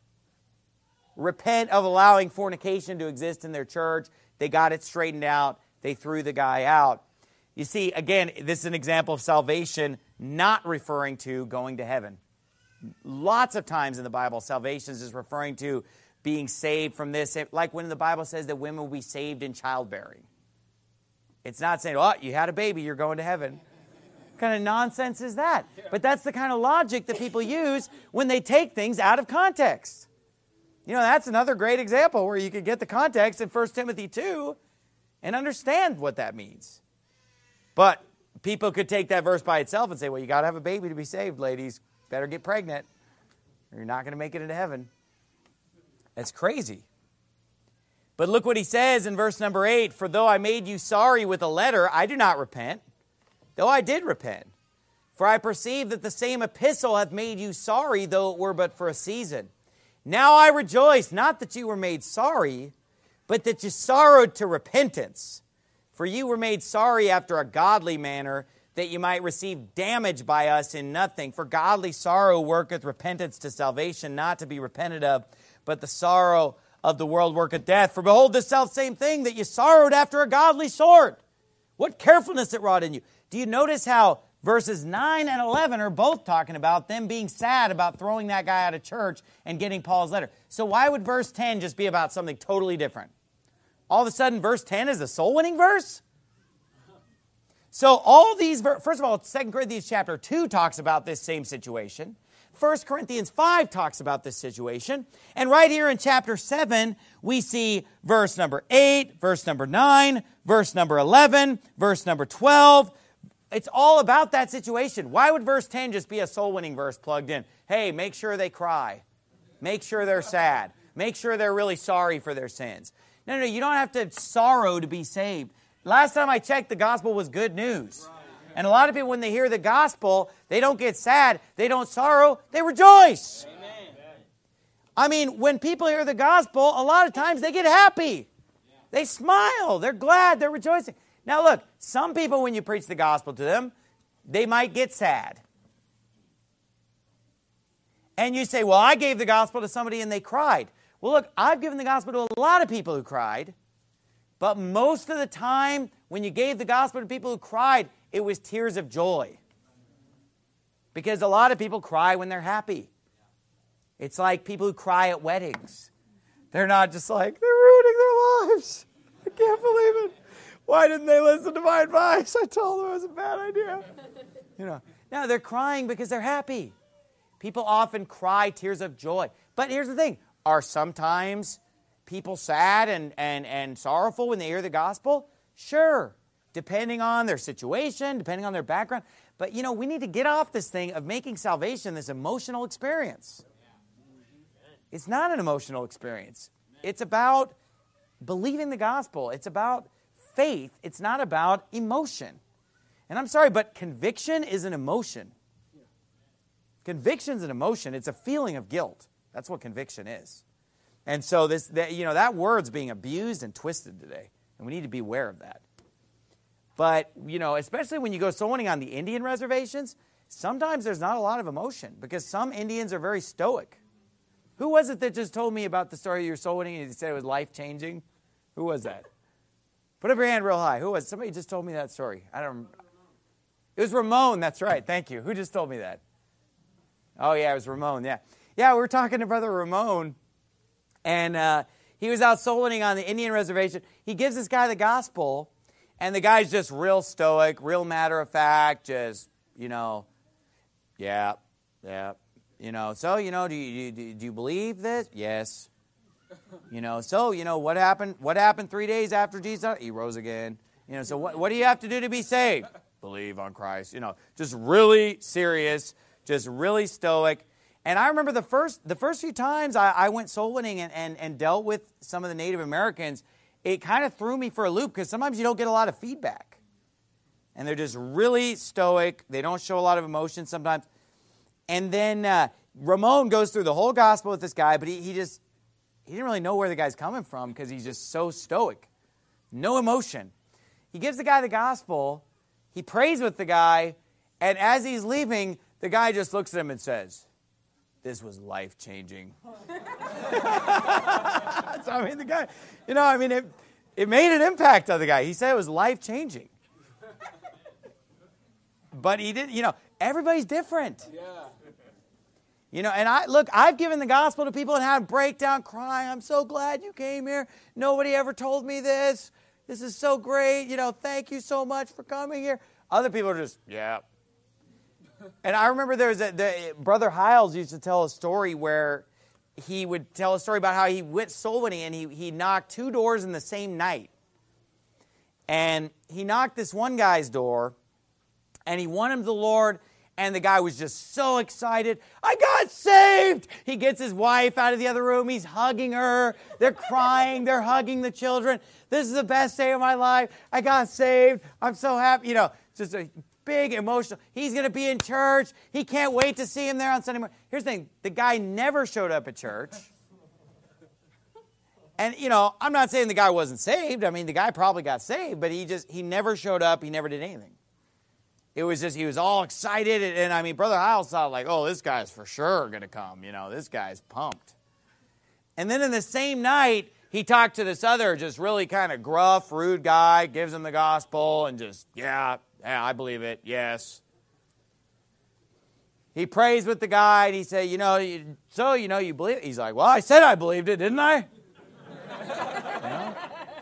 Repent of allowing fornication to exist in their church. They got it straightened out. They threw the guy out. You see, again, this is an example of salvation not referring to going to heaven. Lots of times in the Bible, salvation is referring to being saved from this. Like when the Bible says that women will be saved in childbearing. It's not saying, oh, you had a baby, you're going to heaven. What kind of nonsense is that? But that's the kind of logic that people use when they take things out of context. You know, that's another great example where you could get the context in First Timothy two and understand what that means. But people could take that verse by itself and say, well, you got to have a baby to be saved, ladies. Better get pregnant or you're not going to make it into heaven. That's crazy. But look what he says in verse number eight. For though I made you sorry with a letter, I do not repent, though I did repent. For I perceive that the same epistle hath made you sorry, though it were but for a season. Now I rejoice, not that you were made sorry, but that you sorrowed to repentance. For you were made sorry after a godly manner, that you might receive damage by us in nothing. For godly sorrow worketh repentance to salvation, not to be repented of, but the sorrow of the world worketh death. For behold, this selfsame thing that you sorrowed after a godly sort. What carefulness it wrought in you. Do you notice how Verses nine and eleven are both talking about them being sad about throwing that guy out of church and getting Paul's letter. So why would verse ten just be about something totally different? All of a sudden, verse ten is a soul-winning verse? So all these, first of all, Second Corinthians chapter two talks about this same situation. First Corinthians five talks about this situation. And right here in chapter seven, we see verse number eight, verse number nine, verse number eleven, verse number twelve. It's all about that situation. Why would verse ten just be a soul-winning verse plugged in? Hey, make sure they cry. Make sure they're sad. Make sure they're really sorry for their sins. No, no, you don't have to sorrow to be saved. Last time I checked, the gospel was good news. And a lot of people, when they hear the gospel, they don't get sad, they don't sorrow, they rejoice. Amen. I mean, when people hear the gospel, a lot of times they get happy. They smile, they're glad, they're rejoicing. Now look, some people, when you preach the gospel to them, they might get sad. And you say, well, I gave the gospel to somebody and they cried. Well, look, I've given the gospel to a lot of people who cried. But most of the time, when you gave the gospel to people who cried, it was tears of joy. Because a lot of people cry when they're happy. It's like people who cry at weddings. They're not just like, they're ruining their lives. I can't believe it. Why didn't they listen to my advice? I told them it was a bad idea. You know, no, they're crying because they're happy. People often cry tears of joy. But here's the thing. Are sometimes people sad and, and, and sorrowful when they hear the gospel? Sure. Depending on their situation, depending on their background. But, you know, we need to get off this thing of making salvation this emotional experience. It's not an emotional experience. It's about believing the gospel. It's about faith. It's not about emotion. And I'm sorry, but conviction is an emotion. Conviction is an emotion. It's a feeling of guilt. That's what conviction is. And so this, that, you know, that word's being abused and twisted today, and we need to be aware of that. But, you know, especially when you go soul winning on the Indian reservations, sometimes there's not a lot of emotion because some Indians are very stoic. Who was it that just told me about the story of your soul winning and he said it was life-changing? Who was that? Put up your hand real high. Who was it? Somebody just told me that story. I don't. It was Ramon. That's right. Thank you. Who just told me that? Oh, yeah, it was Ramon. Yeah. Yeah, we were talking to Brother Ramon, and uh, he was out soul winning on the Indian reservation. He gives this guy the gospel, and the guy's just real stoic, real matter of fact, just, you know, yeah, yeah, you know, so, you know, do you, do you, do you believe this? Yes. You know, so, you know, what happened? What happened three days after Jesus? He rose again. You know, so what, what do you have to do to be saved? Believe on Christ. You know, just really serious, just really stoic. And I remember the first the first few times I, I went soul winning and, and, and dealt with some of the Native Americans, it kind of threw me for a loop because sometimes you don't get a lot of feedback. And they're just really stoic. They don't show a lot of emotion sometimes. And then uh, Ramon goes through the whole gospel with this guy, but he, he just, he didn't really know where the guy's coming from because he's just so stoic. No emotion. He gives the guy the gospel. He prays with the guy. And as he's leaving, the guy just looks at him and says, this was life-changing. So, I mean, the guy, you know, I mean, it, it made an impact on the guy. He said it was life-changing. But he didn't, you know, everybody's different. Yeah. You know, and I, look, I've given the gospel to people and had a breakdown crying. I'm so glad you came here. Nobody ever told me this. This is so great. You know, thank you so much for coming here. Other people are just, yeah. And I remember there was a, the, Brother Hiles used to tell a story where he would tell a story about how he went soul winning and he, he knocked two doors in the same night. And he knocked this one guy's door and he won him to the Lord. And the guy was just so excited. I got saved. He gets his wife out of the other room. He's hugging her. They're crying. They're hugging the children. This is the best day of my life. I got saved. I'm so happy. You know, just a big emotional. He's going to be in church. He can't wait to see him there on Sunday morning. Here's the thing. The guy never showed up at church. And, you know, I'm not saying the guy wasn't saved. I mean, the guy probably got saved, but he just, he never showed up. He never did anything. It was just, he was all excited. And, and I mean, Brother Hiles thought like, oh, this guy's for sure going to come. You know, this guy's pumped. And then in the same night, he talked to this other just really kind of gruff, rude guy, gives him the gospel and just, yeah, yeah, I believe it, yes. he prays with the guy, and he said, you know, you, so, you know, you believe it? He's like, well, I said I believed it, didn't I? You know?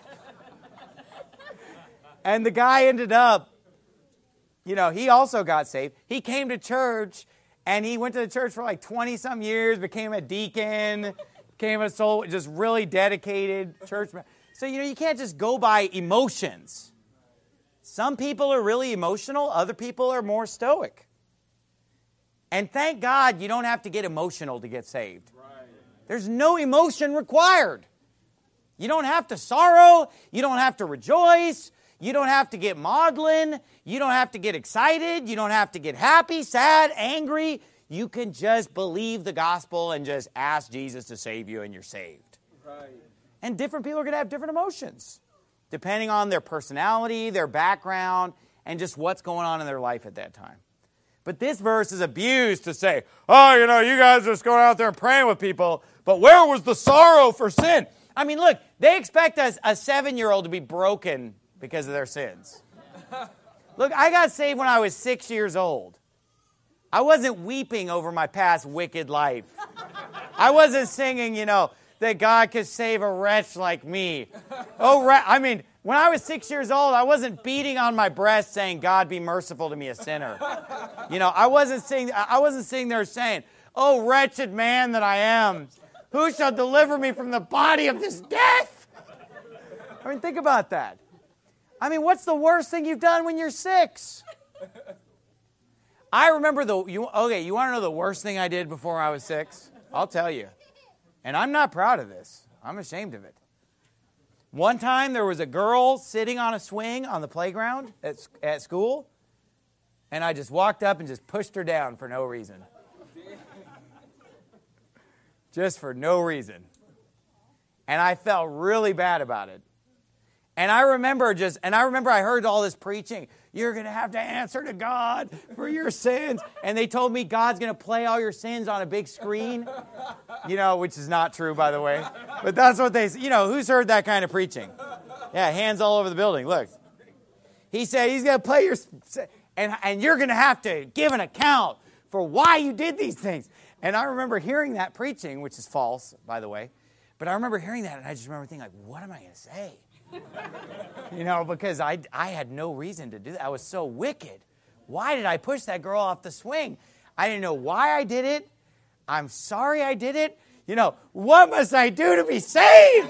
And the guy ended up, you know, he also got saved. He came to church, and he went to the church for like twenty-some years, became a deacon, became a soul, just really dedicated church man. So, you know, you can't just go by emotions. Some people are really emotional. Other people are more stoic. And thank God you don't have to get emotional to get saved. There's no emotion required. You don't have to sorrow. You don't have to rejoice. You don't have to get maudlin. You don't have to get excited. You don't have to get happy, sad, angry. You can just believe the gospel and just ask Jesus to save you, and you're saved. Right. And different people are going to have different emotions, depending on their personality, their background, and just what's going on in their life at that time. But this verse is abused to say, oh, you know, you guys are just going out there and praying with people, but where was the sorrow for sin? I mean, look, they expect us, a seven-year-old to be broken because of their sins. Look, I got saved when I was six years old. I wasn't weeping over my past wicked life. I wasn't singing, you know, that God could save a wretch like me. Oh, I mean, when I was six years old, I wasn't beating on my breast saying, God, be merciful to me, a sinner. You know, I wasn't sitting, I wasn't sitting there saying, oh, wretched man that I am, who shall deliver me from the body of this death? I mean, think about that. I mean, what's the worst thing you've done when you're six? I remember the, you, okay, you want to know the worst thing I did before I was six? I'll tell you. And I'm not proud of this. I'm ashamed of it. One time there was a girl sitting on a swing on the playground at, at school, and I just walked up and just pushed her down for no reason. Just for no reason. And I felt really bad about it. And I remember just, and I remember I heard all this preaching. You're going to have to answer to God for your sins. And they told me God's going to play all your sins on a big screen. You know, which is not true, by the way. But that's what they, you know, who's heard that kind of preaching? Yeah, hands all over the building. Look. He said he's going to play your, and, and you're going to have to give an account for why you did these things. And I remember hearing that preaching, which is false, by the way. But I remember hearing that, and I just remember thinking, like, what am I going to say? You know, because I, I had no reason to do that. I was so wicked. Why did I push that girl off the swing? I didn't know why I did it. I'm sorry I did it. You know, what must I do to be saved?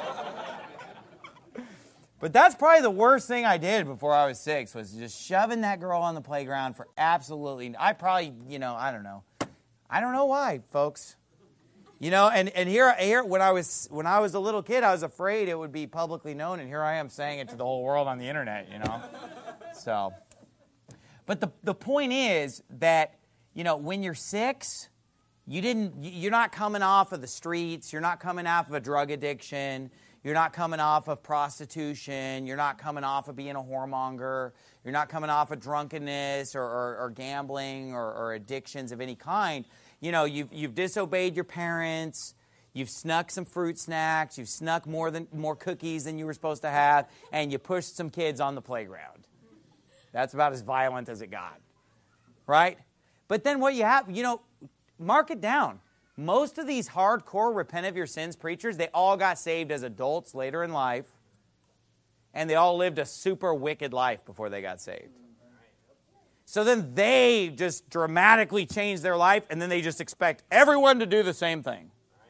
But that's probably the worst thing I did before I was six, was just shoving that girl on the playground for absolutely, I probably, you know, I don't know. I don't know why, folks. You know, and, and here, here when I was when I was a little kid, I was afraid it would be publicly known, and here I am saying it to the whole world on the internet, you know. So, but the the point is that, you know, when you're six, you didn't you're not coming off of the streets, you're not coming off of a drug addiction, you're not coming off of prostitution, you're not coming off of being a whoremonger, you're not coming off of drunkenness or, or, or gambling or, or addictions of any kind. You know, you've, you've disobeyed your parents, you've snuck some fruit snacks, you've snuck more than more cookies than you were supposed to have, and you pushed some kids on the playground. That's about as violent as it got, right? But then what you have, you know, mark it down. Most of these hardcore repent of your sins preachers, they all got saved as adults later in life, and they all lived a super wicked life before they got saved. So then they just dramatically change their life, and then they just expect everyone to do the same thing.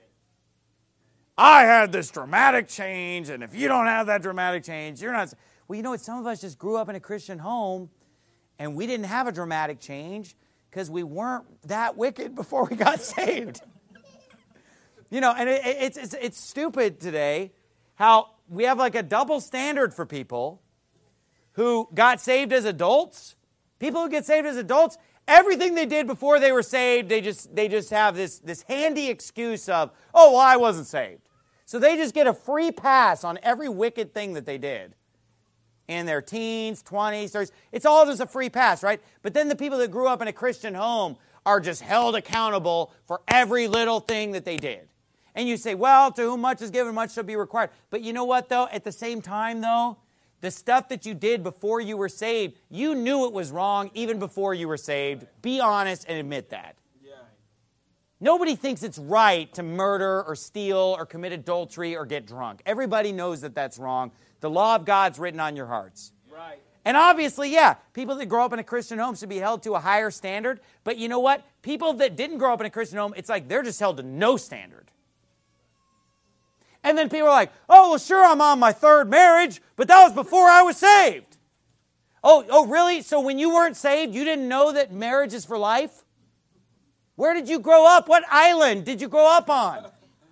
I had this dramatic change, and if you don't have that dramatic change, you're not... Well, you know what? Some of us just grew up in a Christian home, and we didn't have a dramatic change because we weren't that wicked before we got saved. You know, and it, it's, it's, it's stupid today how we have like a double standard for people who got saved as adults. People who get saved as adults, everything they did before they were saved, they just they just have this, this handy excuse of, oh, well, I wasn't saved. So they just get a free pass on every wicked thing that they did in their teens, twenties, thirties. It's all just a free pass, right? But then the people that grew up in a Christian home are just held accountable for every little thing that they did. And you say, well, to whom much is given, much shall be required. But you know what, though? At the same time, though, the stuff that you did before you were saved, you knew it was wrong even before you were saved. Be honest and admit that. Yeah. Nobody thinks it's right to murder or steal or commit adultery or get drunk. Everybody knows that that's wrong. The law of God's written on your hearts. Right. And obviously, yeah, people that grow up in a Christian home should be held to a higher standard. But you know what? People that didn't grow up in a Christian home, it's like they're just held to no standard. And then people are like, oh, well, sure, I'm on my third marriage, but that was before I was saved. Oh, oh, really? So when you weren't saved, you didn't know that marriage is for life? Where did you grow up? What island did you grow up on?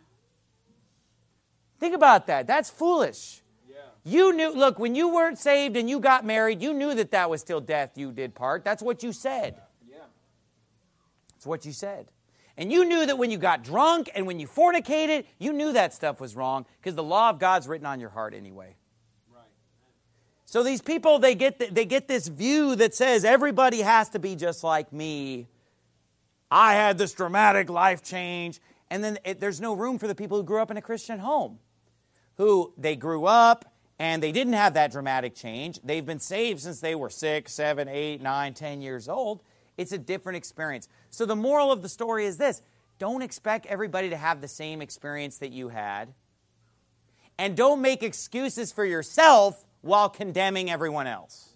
Think about that. That's foolish. Yeah. You knew, look, when you weren't saved and you got married, you knew that that was still death you did part. That's what you said. Yeah. That's what you said. And you knew that when you got drunk and when you fornicated, you knew that stuff was wrong because the law of God's written on your heart anyway. Right. So these people, they get the, they get this view that says everybody has to be just like me. I had this dramatic life change. And then it, there's no room for the people who grew up in a Christian home, who they grew up and they didn't have that dramatic change. They've been saved since they were six, seven, eight, nine, ten years old. It's a different experience. So the moral of the story is this. Don't expect everybody to have the same experience that you had. And don't make excuses for yourself while condemning everyone else.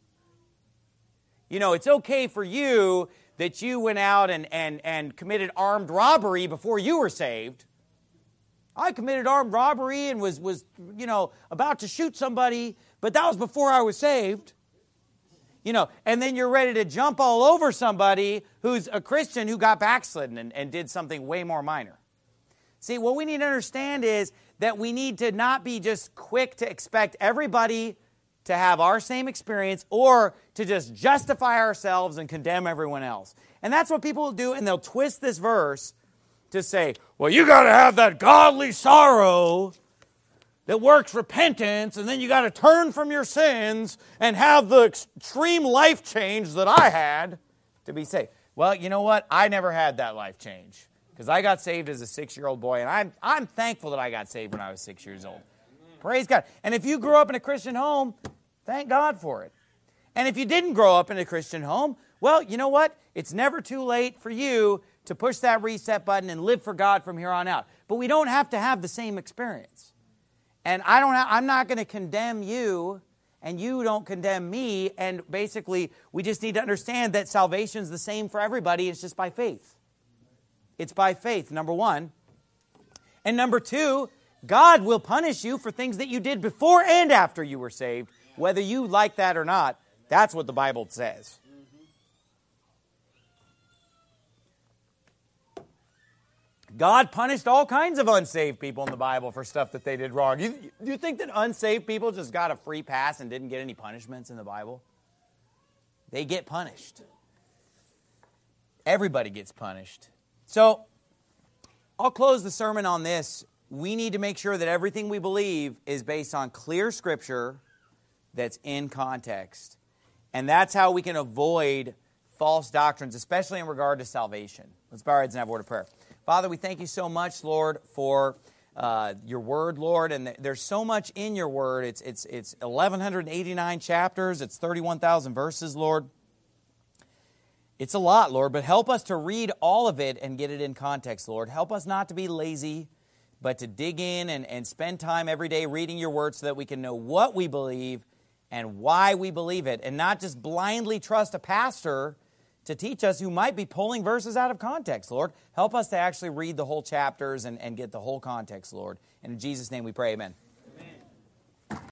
You know, it's okay for you that you went out and, and, and committed armed robbery before you were saved. I committed armed robbery and was, was, you know, about to shoot somebody, but that was before I was saved. You know, and then you're ready to jump all over somebody who's a Christian who got backslidden and, and did something way more minor. See, what we need to understand is that we need to not be just quick to expect everybody to have our same experience or to just justify ourselves and condemn everyone else. And that's what people will do, and they'll twist this verse to say, well, you got to have that godly sorrow that works repentance, and then you got to turn from your sins and have the extreme life change that I had to be saved. Well, you know what? I never had that life change because I got saved as a six-year-old boy, and I'm, I'm thankful that I got saved when I was six years old. Praise God. And if you grew up in a Christian home, thank God for it. And if you didn't grow up in a Christian home, well, you know what? It's never too late for you to push that reset button and live for God from here on out. But we don't have to have the same experience. And I don't have, I'm not going to condemn you, and you don't condemn me. And basically, we just need to understand that salvation is the same for everybody. It's just by faith. It's by faith, number one. And number two, God will punish you for things that you did before and after you were saved, whether you like that or not. That's what the Bible says. God punished all kinds of unsaved people in the Bible for stuff that they did wrong. Do you, do you think that unsaved people just got a free pass and didn't get any punishments in the Bible? They get punished. Everybody gets punished. So, I'll close the sermon on this. We need to make sure that everything we believe is based on clear Scripture that's in context. And that's how we can avoid false doctrines, especially in regard to salvation. Let's bow our heads and have a word of prayer. Father, we thank you so much, Lord, for uh, your word, Lord. And th- there's so much in your word. It's it's it's eleven eighty-nine chapters. It's thirty-one thousand verses, Lord. It's a lot, Lord, but help us to read all of it and get it in context, Lord. Help us not to be lazy, but to dig in and, and spend time every day reading your word so that we can know what we believe and why we believe it, and not just blindly trust a pastor to teach us who might be pulling verses out of context, Lord. Help us to actually read the whole chapters and, and get the whole context, Lord. And in Jesus' name we pray, amen.